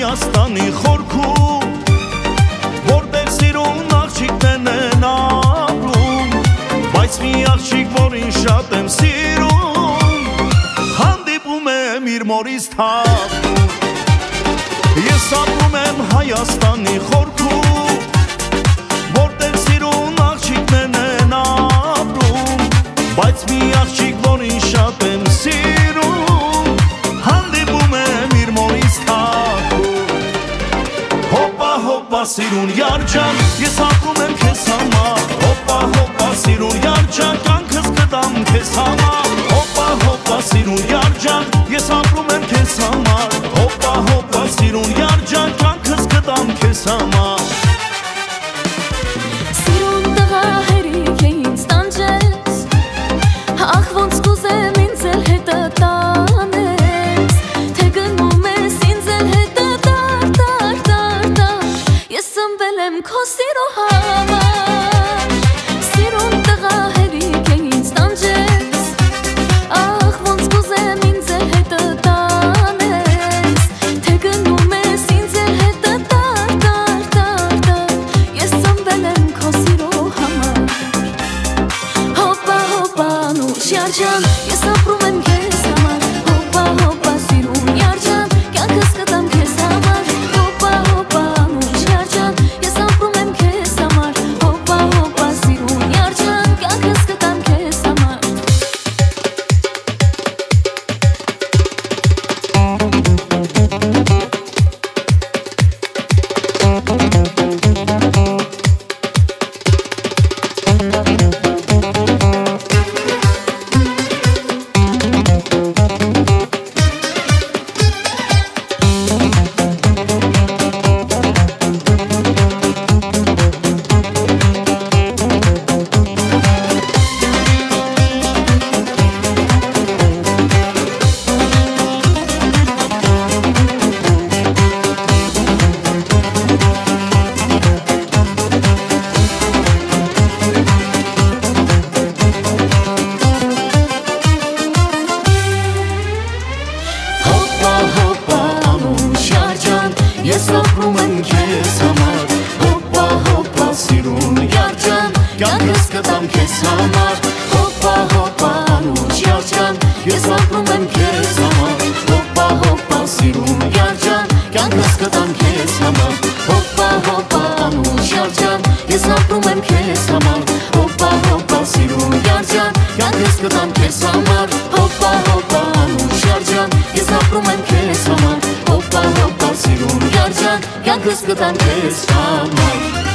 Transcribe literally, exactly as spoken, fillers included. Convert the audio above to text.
Հայաստանի խորքում, որտեղ սիրուն աղջիկներն են ապրում, բայց մի աղջիկ, որին շատ եմ սիրում, հանդիպում եմ իր մորից թափում։ Ես ապրում եմ Հայաստանի խորքում, որտեղ սիրուն աղջիկներն են ապրում, բայց մի աղջիկ, որին շատ եմ սիրում, հանդիպում եմ իր մորից թափում։ Հոպա, հոպա, սիրուն յարջան, ես ապրում եմ քեզ համար, հոպա, հոպա, սիրուն յարջան, կյանքս կտամ քեզ համար, հոպա, հոպա, սիրուն յարջան, ես ապրում եմ քեզ համար, հոպա, հոպա, սիրուն յարջան, կյանքս կտամ քեզ համար։ Սիրուն տղա հերիք է ինձ տանջես, ախ ոնց կուզեմ ինձ էլ հետը տանես, թե գնում ես ինձ էլ հետը տար, տար, տար, տար, ես սնվել եմ քո սիրո համար։ Սիրուն տղա հերիք է ինձ տանջես, ախ ոնց կուզեմ ինձ էլ հետը տանես, թե գնում ես ինձ էլ հետը տար, տար, տար, տար, ես սնվել եմ քո սիրո համար։ Հոպա, հոպա, անուշ յարջան, ես ապրում եմ քեզ համար, հոպա, հոպա, սիրուն յարջան, կյանքս կտամ քեզ համար, հոպա, հոպա, անուշ յարջան, ես ապրում եմ քեզ համար, հոպա, հոպա, սիրուն յարջան, կյանքս կտամ քեզ համար։ Ես ապրում եմ քեզ համար, հոպա, հոպա, սիրուն յարջան, կյանքս կտամ քեզ համար, հոպա, հոպա, անուշ յարջան, ես ապրում եմ քեզ համար, հոպա, հոպա, սիրուն յարջան, կյանքս կտամ քեզ համար, հոպա, հոպա, անուշ յարջան, ես ապրում եմ քեզ համար, հոպա, հոպա, սիրուն յարջան, կյանքս կտամ քեզ համար, հոպա, հոպա, անուշ յարջան, ես ապրում եմ քեզ համար, հոպա, հոպա, սիրուն յարջան, կյանքս կտամ քեզ համար։